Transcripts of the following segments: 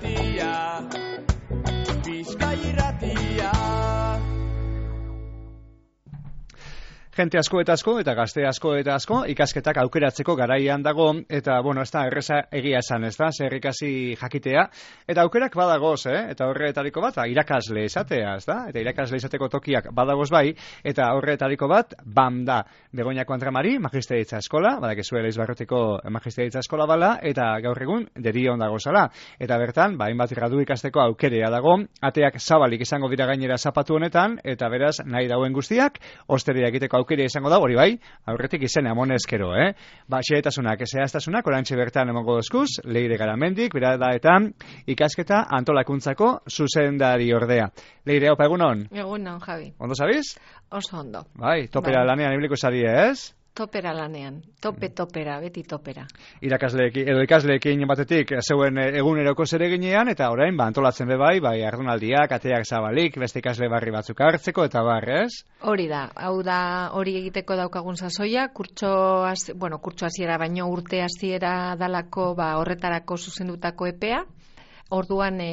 irratia, Bizkai irratia. Jente asko eta gazte asko ikasketak aukeratzeko garaian dago, eta, bueno, ez da, erreza egia esan, ez da, zer ikasi jakitea, eta aukerak badagoz, eta horretariko bat, irakasle izatea, ez da, eta irakasle izateko tokiak badagoz bai, eta horretariko bat, BAM da, Begoñako Andramari, magisteritza eskola, badakizuela Izbarrotiko magisteritza eskola bala, eta gaur egun Derion dagozala, eta bertan, hainbat gradu ikasteko aukerea dago, ateak zabalik izango dira gainera zapatu honetan, eta beraz, nahi dauen guztiak, osteria egiteko aukera izango da, hori bai, aurretik izena amonezkero, xehetasunak, zehaztasunak, orantxe bertan emango dozkuz, Leire Garamendik, beradaetan, ikasketa antolakuntzako zuzendari ordea. Leire, opa, egunon? Egunon, Javi. Ondo zabiz? Oso ondo. Bai, topera lanean ibiliko zari, ez? Topera lanean, topera, beti topera. Ikasleekin batetik zeuen eguneroko zereginean, eta orain, antolatzen be bai, ardunaldiak, ateak zabalik, beste ikasle barri batzuk hartzeko, eta bar, ez? Hori da, hori egiteko daukagun sasoia, kurtso hasiera baino urte hasiera dalako horretarako zuzendutako epea, orduan,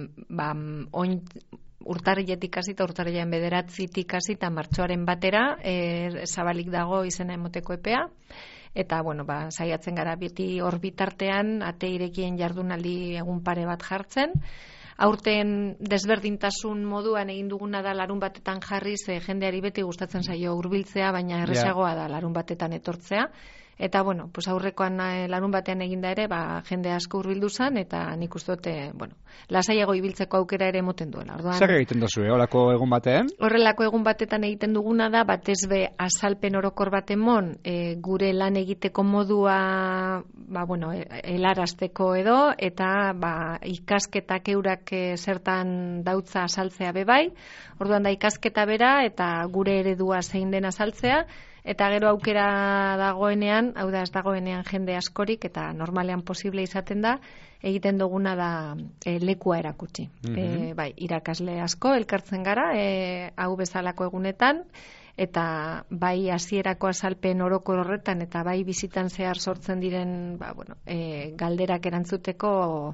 urtarriletik hasi eta urtarrilean 9tik hasi eta martxoaren batera zabalik dago izena emoteko epea, eta saiatzen gara beti hor bitartean ate irekien jardunaldi egun pare bat jartzen. Aurten desberdintasun moduan egin duguna da larun batetan jarriz, jendeari beti gustatzen zaio hurbiltzea, baina erresagoa da larun batetan etortzea. Eta, aurrekoan larun batean eginda ere, jende asko hurbildu zen, eta nik uste dute, lasaiago ibiltzeko aukera ere emoten duela. Zer egiten duzu, horrelako egun batean? Horrelako egun batetan egiten duguna da, batez be azalpen orokor bat emon, gure lan egiteko modua, helarazteko edo, eta ikasketak eurak zertan dautza azaltzea bebai. Orduan da ikasketa bera, eta gure eredua zein den azaltzea, eta gero aukera dagoenean, hau da ez dagoenean jende askorik, eta normalean posible izaten da, egiten duguna da lekua erakutsi. Irakasle asko elkartzen gara, hau bezalako egunetan, eta bai hasierako azalpen orokor horretan, eta bai bizitan zehar sortzen diren galderak erantzuteko,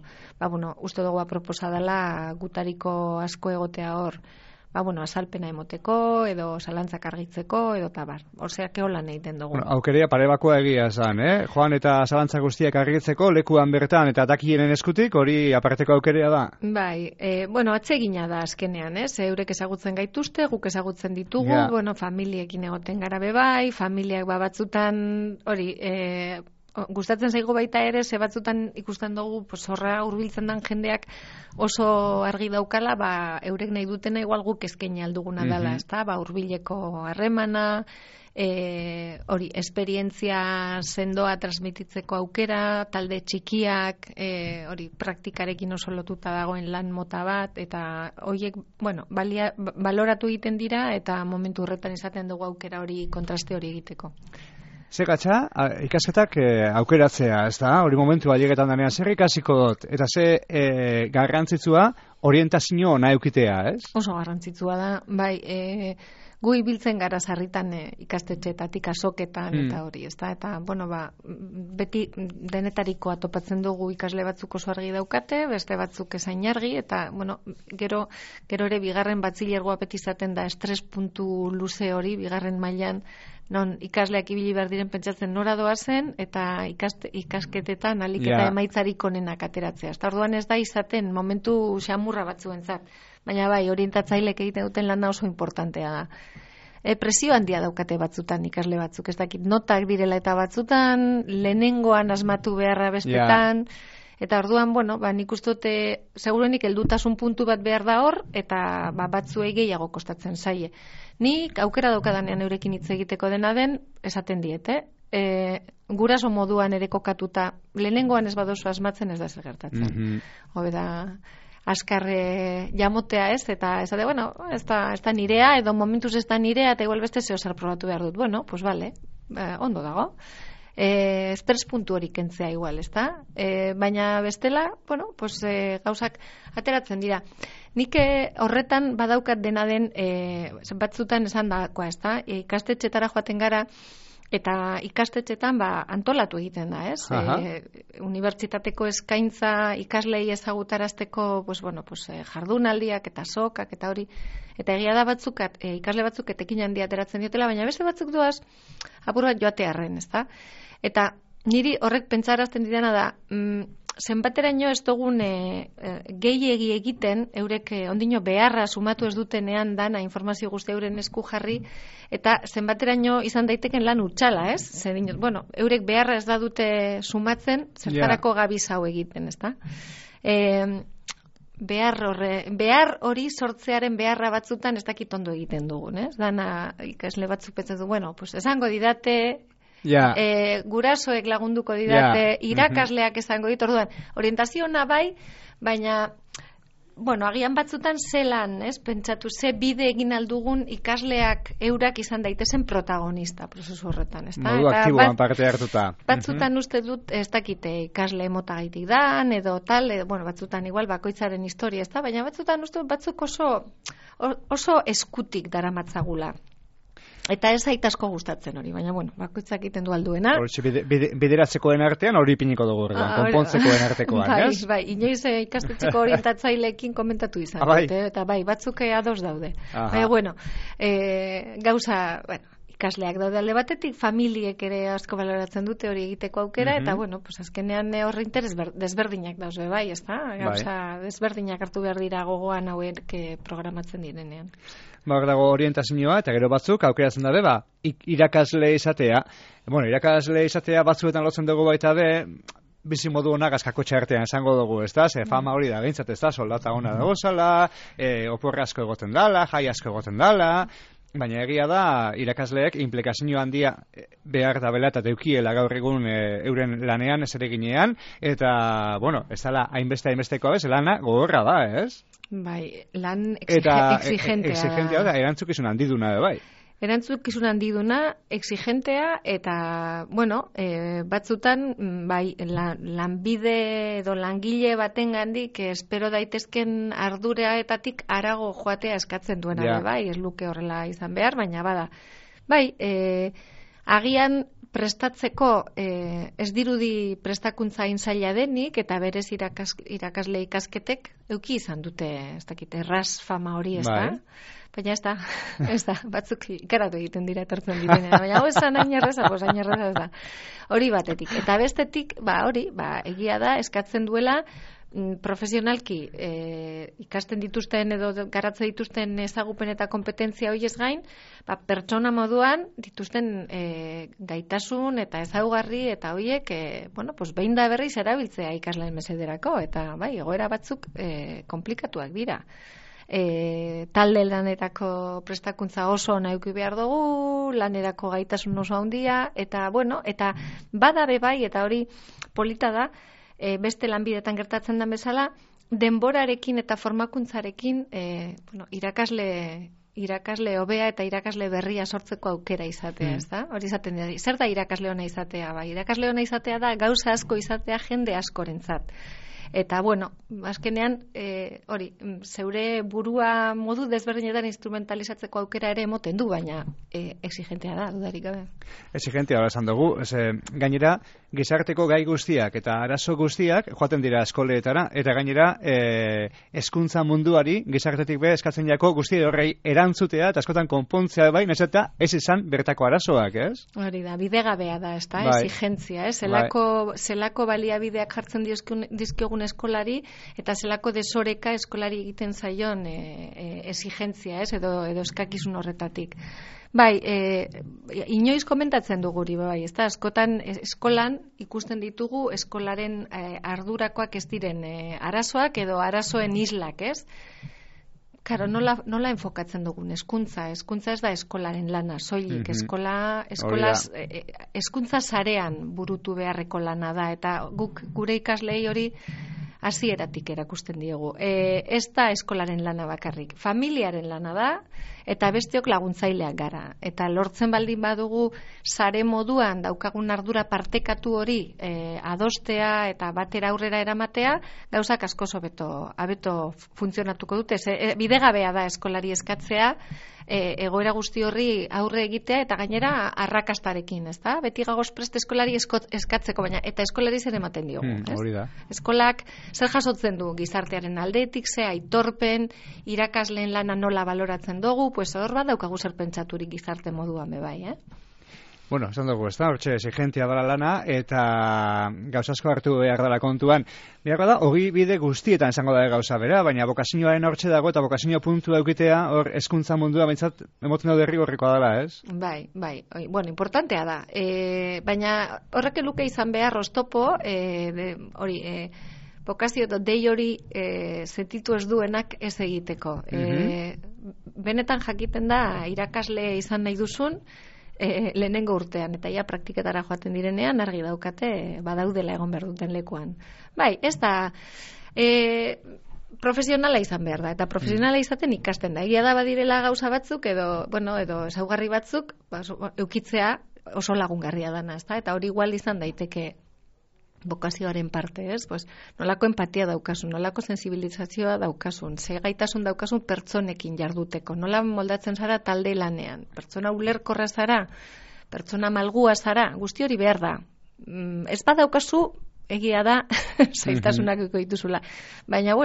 uste dugu aproposa dela gutariko asko egotea hor, azalpena emoteko, edo zalantzak argitzeko, edo tabar. Osea, keolan egiten dugu. Aukerea parebakoa egia esan, Joan eta zalantzak guztiak argitzeko, lekuan bertan eta dakienen eskutik, hori aparteko aukerea da? Bai, atsegina da azkenean, eurek ezagutzen gaituzte, guk ezagutzen ditugu, familiekin egoten gara bebai, familiak batzutan, hori, gustatzen zaigu baita ere, ze batzutan ikusten dugu, horra hurbiltzen den jendeak oso argi daukala, eurek nahi dutena igual guk eskaini alduguna dela, ezta? Hurbileko harremana, hori, esperientzia sendoa transmititzeko aukera, talde txikiak, hori, praktikarekin oso lotuta dagoen lan mota bat, eta horiek, baloratu egiten dira, eta momentu horretan izaten dugu aukera hori, kontraste hori egiteko. Ze gatza, ikasketak aukeratzea, ez da? Hori momentu bailegetan danean, zer ikasiko dut? Eta ze garrantzitsua orientazio nahi eukitea, ez? Oso garrantzitsua da, bai, gu ibiltzen gara sarritan ikastetxeetatik azoketan eta hori, ez da? Eta, beti denetarikoa topatzen dugu ikasle batzuk oso argi daukate, beste batzuk esain argi, eta, gero ere bigarren batzilergoa beti izaten da estres puntu luze hori, bigarren mailan, non ikasleak ibili behar diren pentsatzen nora doazen, eta ikasketetan alik eta emaitzarik onenak ateratzea. Eta orduan ez da izaten momentu xamurra batzuentzat, baina bai, orientatzailek egiten duten lana oso importantea da. Presio handia daukate batzutan ikasle batzuk, ez dakit, notak direla eta batzutan, lehenengoan asmatu beharra bestetan, eta orduan, nik uste dute, segurenik heldutasun puntu bat behar da hor, eta batzuei gehiago kostatzen zaie. Nik aukera daukadanean eurekin hitz egiteko dena den, esaten diete, guraso moduan ere kokatuta, lehenengoan ez badozu asmatzen ez da zer gertatzen. Hobeda, askarre jamotea ez, eta ez da nirea, edo momentuz ez da nirea, eta igual beste zeo zer probatu behar dut. Pues bale, ondo dago. Estres puntu hori kentzea igual, ez da? Baina bestela, gauzak ateratzen dira. Nik horretan badaukat dena den, batzutan esan dakoa, ez da? Ikastetxetara joaten gara, Eta ikastetxetan antolatu egiten da, ez? Unibertsitateko eskaintza ikaslei ezagutarazteko jardunaldiak eta sokak eta hori. Eta egia da ikasle batzuk etekin handia ateratzen diotela, baina beste batzuk doaz apur bat joatearren, ezta? Eta niri horrek pentsarazten didana da, zenbateraino ez dugun gehiegi egiten, eurek ondino beharra sumatu ez dutenean dana informazio guzti euren esku jarri, eta zenbateraino izan daiteken lan utxala, ez? Eurek beharra ez da dute sumatzen, zertarako gabiz hau egiten, ezta? Behar hori sortzearen beharra batzutan ez dakit ondo egiten dugun, ez? Dana ikasle batzuk pentsatzen du, esango didate, gurasoek lagunduko didate, irakasleak esango dit, orduan, orientaziona bai, baina, agian batzutan zelan, ez, pentsatu, ze bide egin aldugun ikasleak eurak izan daitezen protagonista prozesu horretan, ez da? Modu aktiboan parte hartuta. Batzutan uste dut, ez dakite, ikasle motagaitik dan, edo tal, batzutan igual bakoitzaren historia, ez da? Baina batzutan uste dut batzuk oso eskutik daramatzagula. Eta ez zait asko gustatzen hori, baina bakoitzak egiten du alduena. Bideratzekoen artean hori piniko dugu, konpontzekoen artekoan, ez? Bai, inoiz ikastetxeko orientatzaileekin komentatu izan, eta batzuk ados daude. Baina, gauza, ikasleak daude alde batetik, familiek ere asko baloratzen dute hori egiteko aukera, eta azkenean horre interes desberdinak dauzbe, bai, ez da? Gauza desberdinak hartu behar dira gogoan hauek programatzen direnean. Dago orientazioa, eta gero batzuk aukeratzen dabe, irakasle izatea. Irakasle izatea batzuetan lotzen dugu baita be, bizi modu honak askakotxe artean esango dugu, ez da? Fama hori da, gintzat, ez da? Soldata hona dago zala, oporre asko egoten dala, jai asko egoten dala, baina egia da, irakasleek implikazio handia behar da bela eta deukiela gaur egun euren lanean, ez ere ginean, eta, ez dala hainbestekoa bez, lana gogorra da, ez? Bai, lan exigentea. Exigentea da, erantzukizun handiduna da, bai. Erantzukizun handiduna, exigentea, eta, batzutan, bai, lanbide edo langile baten gandik, espero daitezken arduraetatik arago joatea eskatzen duena, bai, ez luke horrela izan behar, baina bada. Bai, agian prestatzeko ez dirudi prestakuntza zaila denik, eta berez irakasle ikasketek euki izan dute, ez dakit, erraz fama hori, ez da? Baina ez da, batzuk ikaratu egiten dira etortzen direnean, baina hau esan hain erreza, ez da. Hori batetik. Eta bestetik, egia da, eskatzen duela, profesionalki ikasten dituzten edo garatze dituzten ezagupen eta kompetentzia horiez gain, pertsona moduan dituzten gaitasun eta ezaugarri eta horiek behin da berriz erabiltzea ikasleen mesederako, eta egoera batzuk komplikatuak dira. Talde lanetako prestakuntza oso nahi behar dugu, lanerako gaitasun oso handia, eta badabe bai, eta hori polita da, beste lanbidetan gertatzen den bezala, denborarekin eta formakuntzarekin irakasle hobea eta irakasle berria sortzeko aukera izatea, ez da? Hori izaten dira. Zer da irakasle ona izatea? Irakasle ona izatea da gauza asko izatea jende askorentzat. Eta, azkenean, zeure burua modu desberdinetan instrumentalizatzeko aukera ere emoten du, baina exigentea da, dudarik gabe. Exigentea da, esan dugu. Gainera, gizarteko gai guztiak eta arazo guztiak joaten dira eskoletara, eta gainera, hezkuntza munduari gizartetik be eskatzen jako guzti horrei erantzutea, eta askotan konpontzea bai, nezeta ez izan bertako arazoak, ez? Hori da, bidegabea da, ez da, exigentzia, ez? Zelako baliabideak jartzen dizkiogun eskolari, eta zelako desoreka eskolari egiten zaion exigentzia, ez? Edo eskakizun horretatik. Bai, inoiz komentatzen dugu hori, bai, ez da, askotan eskolan ikusten ditugu eskolaren ardurakoak ez diren arazoak edo arazoen islak, ez? Karo, nola enfokatzen dugun hezkuntza ez da eskolaren lana, soilik, hezkuntza sarean burutu beharreko lana da, eta gure ikaslei hori hasieratik erakusten diegu. Ez da eskolaren lana bakarrik, familiaren lana da, eta besteok laguntzaileak gara. Eta lortzen baldin badugu sare moduan daukagun ardura partekatu hori adostea eta batera aurrera eramatea, gauzak askoz hobeto funtzionatuko dute. Bidegabea da eskolari eskatzea egoera guzti horri aurre egitea eta gainera arrakastarekin, ezta? Beti gagoz prest eskolari eskatzeko, baina eta eskolari zer ematen diogu, ez? Hori da. Eskolak zer jasotzen du gizartearen aldetik, ze aitorpen, irakasleen lana nola baloratzen dugu, pues hor bat daukagu zer pentsaturik gizarte moduan bai, Bueno, esan dugu, ez da, hortxe exigentia dara lana, eta gauza asko hartu behar dela kontuan. Behar da, hori bide guztietan esango da gauza bera, baina bokazioaren hortxe dago, eta bokazio puntua eukitea, hor hezkuntza mundua bintzat, emoten hau derrigorrikoa dela, ez? Bai, bueno, importantea da. Baina horrek luke izan behar oztopo, bokazio dei hori sentitu ez duenak ez egiteko. Benetan jakiten da, irakasle izan nahi duzun, lehenengo urtean, eta ja praktiketara joaten direnean argi daukate badaudela egon behar duten lekuan. Bai, ez da profesionala izan behar da, eta profesionala izaten ikasten da. Egia da badirela gauza batzuk edo ezaugarri batzuk eukitzea oso lagungarria dana, ezta? Eta hori igual izan daiteke bokazioaren parte, ez? Pues, nolako empatia daukasun, nolako sensibilizazioa daukasun, ze gaitasun daukasun pertsonekin jarduteko, nola moldatzen zara talde lanean, pertsona ulerkorra zara, pertsona malgua zara, guzti hori behar da. Ez badaukazu, egia da, zailtasunak dituzula. Baina,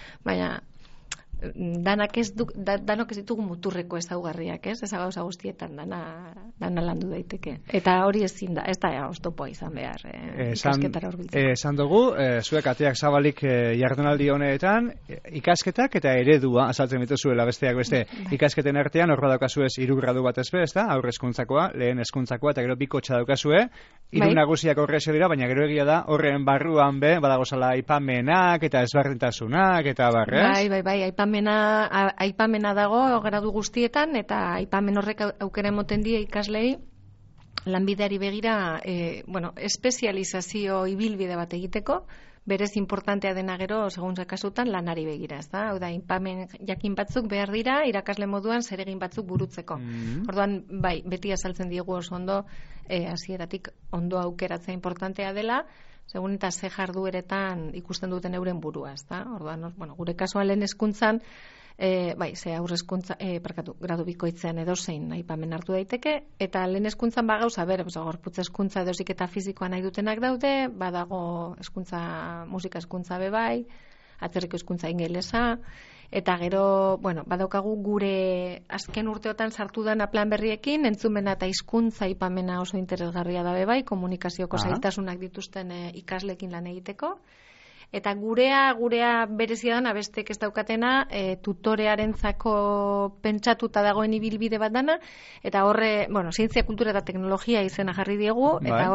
danok ez ditugu muturreko ezaugarriak, ez? Ez gauza guztietan dana landu daiteke. Eta hori ezin da, ez da oztopoa izan behar ikasketara hurbiltzeko. Esan dugu, zuek ateak zabalik jardunaldi honetan, ikasketak eta eredua azaltzen dituzuela besteak beste. Ikasketen artean hor badaukazue 3 gradu bat ezbe, ezta? Aurre hezkuntzakoa, lehen hezkuntzakoa eta gero bikotxa daukazue. 3 nagusiak horrexo dira, baina gero egia da horren barruan badagozala aipamenak eta ezberdintasunak eta barrez. Bai, aipamena dago gradu guztietan, eta aipamen horrek aukera emoten die ikaslei lanbideari begira espezializazio ibilbide bat egiteko, berez importantea dena gero, segun kasutan, lanari begira, ez da? Hau da, aipamen jakin batzuk behar dira, irakasle moduan zeregin batzuk burutzeko. Orduan, bai, beti azaltzen diegu oso ondo, hasieratik ondo aukeratzea importantea dela, segun eta ze jardueretan ikusten duten euren burua, ezta? Orduan, gure kasuan lehen hezkuntzan, ze aurre hezkuntza, gradu bikoitzean edozein aipamen hartu daiteke, eta lehen hezkuntzan bagauza gorputz hezkuntza edozik eta fizikoa nahi dutenak daude, badago hezkuntza, musika hezkuntza bebai, atzerriko hezkuntza ingelesa, eta gero, badaukagu gure azken urteotan sartu dana plan berriekin, entzumena eta hizkuntza aipamena oso interesgarria da bebai, komunikazioko zailtasunak dituzten ikaslekin lan egiteko. Eta gurea berezia dana, bestek ez daukatena, tutorearentzako pentsatuta dagoen ibilbide bat dana, eta horre, zientzia, kultura eta teknologia izena jarri diegu, eta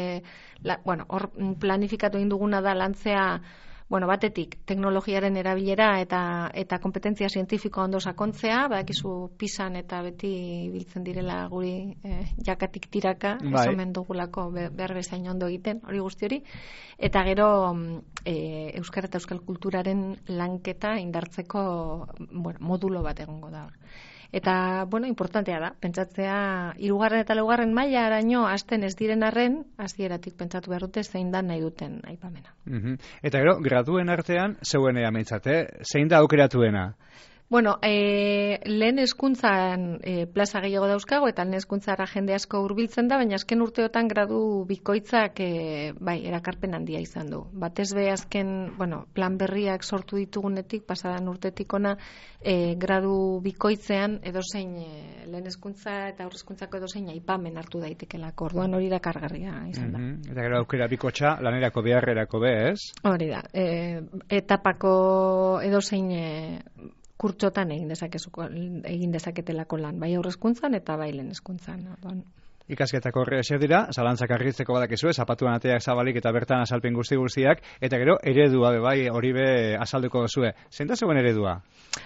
hor planifikatu egin duguna da lantzea, batetik teknologiaren erabilera eta kompetentzia zientifikoa ondo sakontzea, badakizu pisan eta beti biltzen direla guri jakatik tiraka, ez omen dugulako behar bezain ondo egiten, hori guzti hori, eta gero euskara eta euskal kulturaren lanketa indartzeko modulo bat egongo da. Eta, importantea da, pentsatzea, 3. eta 4. mailaraino hasten ez diren arren, hasieratik pentsatu behar dute zein da nahi duten aipamena. Eta gero, graduen artean, zeuenea mentzate, zein da aukeratuena? Lehen hezkuntzan plaza gehiago dauzkago, eta lehen hezkuntzara jende asko hurbiltzen da, baina azken urteotan gradu bikoitzak erakarpen handia izan du. Batez be azken, plan berriak sortu ditugunetik, pasadan urtetik ona, gradu bikoitzean edozein lehen hezkuntza eta aurre hezkuntzako edozein aipamen hartu daitekelako. Orduan hori da kargarria izan da. Eta gero aukera bikotxa lanerako beharrerako ez? Hori da. Etapako edozein kurtsotan egin dezaketelako lan, bai aurre hezkuntzan eta bai lehen hezkuntzan. Ikasketako horre eser dira, zalantzak argitzeko badakizue, zapatuan ateak zabalik eta bertan azalpen guztiak, eta gero eredua bai hori be azalduko duzue. Zein da zegoen eredua?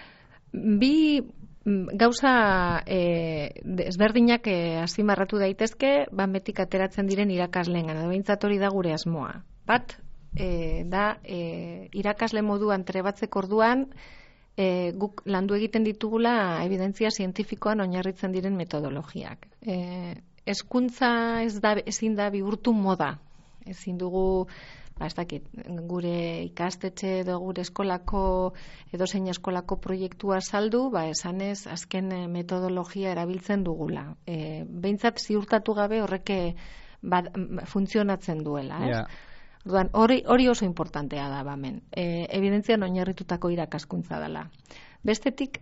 Bi gauza ezberdinak azpimarratu daitezke, betik ateratzen diren irakasleen behintzat hori da gure asmoa. Bat, da irakasle moduan trebatzeko orduan, guk landu egiten ditugula evidentzia zientifikoan oinarritzen diren metodologiak. Hezkuntza ezin da bihurtu moda. Ezin dugu ez dakit, gure ikastetxe edo gure eskolako edo zein eskolako proiektua saldu, esanez azken metodologia erabiltzen dugula. Behintzat ziurtatu gabe horrek funtzionatzen duela, ez? Yeah. Orduan, hori oso importantea da hemen. Evidentzian oinarritutako irakaskuntza dela. Bestetik,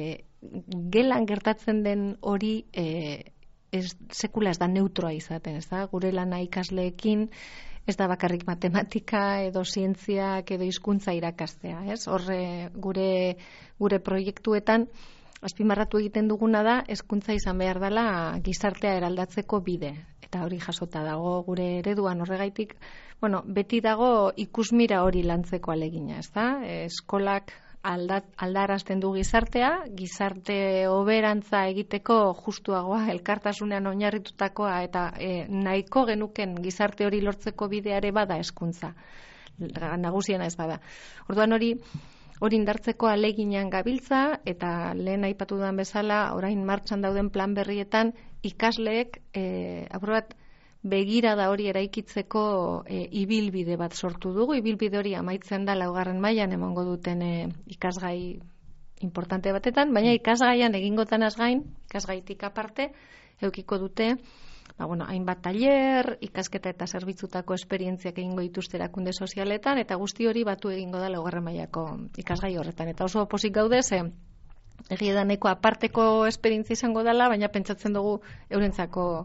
gelan gertatzen den hori sekula ez da neutroa izaten, ez da? Gure lana ikasleekin ez da bakarrik matematika edo zientziak edo hizkuntza irakastea, ez? Horre gure proiektuetan azpimarratu egiten duguna da hezkuntza izan behar dela gizartea eraldatzeko bide. Eta hori jasota dago gure ereduan horregaitik, beti dago ikusmira hori lantzeko alegina, ez da? Eskolak aldarazten du gizartea, gizarte hoberantza egiteko justuagoa, elkartasunean oinarritutakoa eta nahiko genuken gizarte hori lortzeko bideare bada hezkuntza. Nagusiena ez bada. Orduan hori indartzeko aleginan gabiltza eta lehen aipatu dudan bezala, orain martxan dauden plan berrietan ikasleek aprobat begirada hori eraikitzeko ibilbide bat sortu dugu. Ibilbide hori amaitzen da 4. mailan emango duten ikasgai importante batetan, baina ikasgaian egingotanaz gain, ikasgaitik aparte, edukiko dute hainbat tailer, ikasketa eta zerbitzutako esperientziak egingo dituzte erakunde sozialetan, eta guzti hori batu egingo da 4. mailako ikasgai horretan. Eta oso pozik gaude, egia da nahiko aparteko esperientzia izango dela, baina pentsatzen dugu eurentzako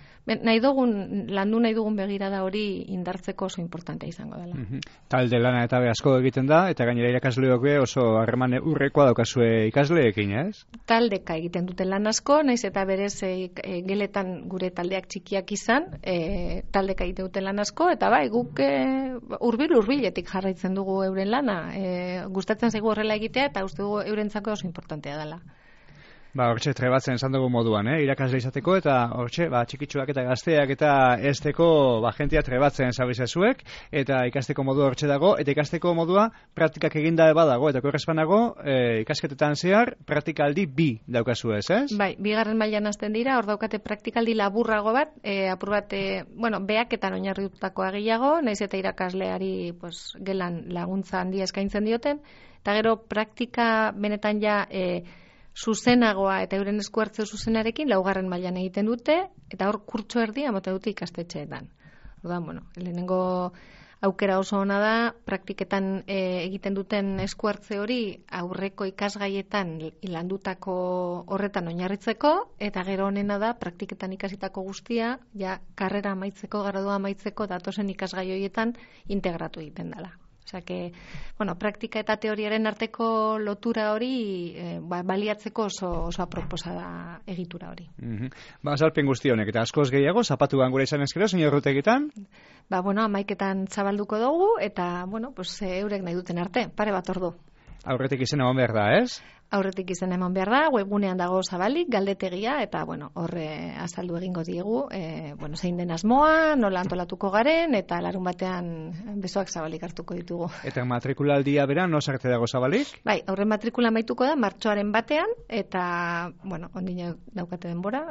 landu nahi dugun begirada hori indartzeko oso importantea izango dela. Talde lana eta asko egiten da, eta gainera irakasleok oso harreman urrekoa daukazue ikasleekin, ez? Taldeka egiten dute lan asko, naiz eta berez geletan gure taldeak txikiak izan, taldeka egiten dute lan asko, eta guk hurbiletik jarraitzen dugu euren lana. Gustatzen zaigu horrela egitea, eta uste dugu eurentzako oso importantea dela. Hortxe trebatzen esan dugu moduan, irakasle izateko, eta hortxe, txikitsuak eta gazteak eta esteko jentia trebatzen zabizezuek, eta ikasteko modu hortxe dago, eta ikasteko modua praktikak eginda badago, eta korrespanago ikasketetan zehar praktikaldi 2 daukazu ez? Bai, 2. mailan hasten dira, hor daukate praktikaldi laburrago bat, apur bat, behaketan oinarritutakoa gehiago, naiz eta irakasleari gelan laguntza handia eskaintzen dioten, eta gero praktika benetan ja zuzenagoa eta euren esku hartze zuzenarekin 4. mailan egiten dute, eta hor kurtso erdia ematen dute ikastetxeetan. Orduan, lehenengo aukera oso ona da, praktiketan egiten duten esku hartze hori aurreko ikasgaietan landutako horretan oinarritzeko, eta gero honena da, praktiketan ikasitako guztia, karrera amaitzeko, gradua amaitzeko datozen ikasgai horietan integratu egiten dela. Osea que, praktika eta teoriaren arteko lotura hori baliatzeko oso aproposa da egitura hori. Azalpen guzti honek, eta askoz gehiago, zapatuan gure izan ezkero, señor Rutegitan? 11etan zabalduko dugu, eta, eurek nahi duten arte, pare bat ordu. Aurretik izen eman behar da, ez? Aurretik izen eman behar da, webgunean dago zabalik, galdetegia, eta horre azaldu egingo diegu, zein den asmoa, nola antolatuko garen, eta larun batean besoak zabalik hartuko ditugu. Eta matrikulaldia bera, no sarte dago zabalik? Bai, aurren matrikula maituko da, martxoaren batean, eta, ondina daukate denbora,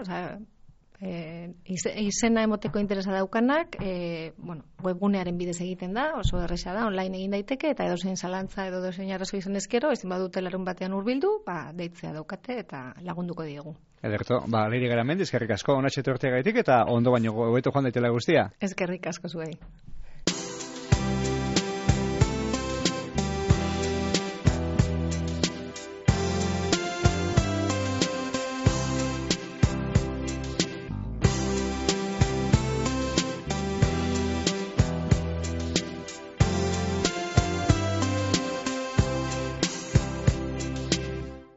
izena emoteko interesa daukanak, webgunearen bidez egiten da, oso erresa da, online egin daiteke, eta edozein zalantza edo edozein arazo izan ezkero, ezin badute larun batean hurbildu, deitzea daukate eta lagunduko diegu. Ederto, Leire Garamendi, eskerrik asko, onatxe torteagaitik, eta ondo baino hobeto joan daitela guztia. Eskerrik asko zuei.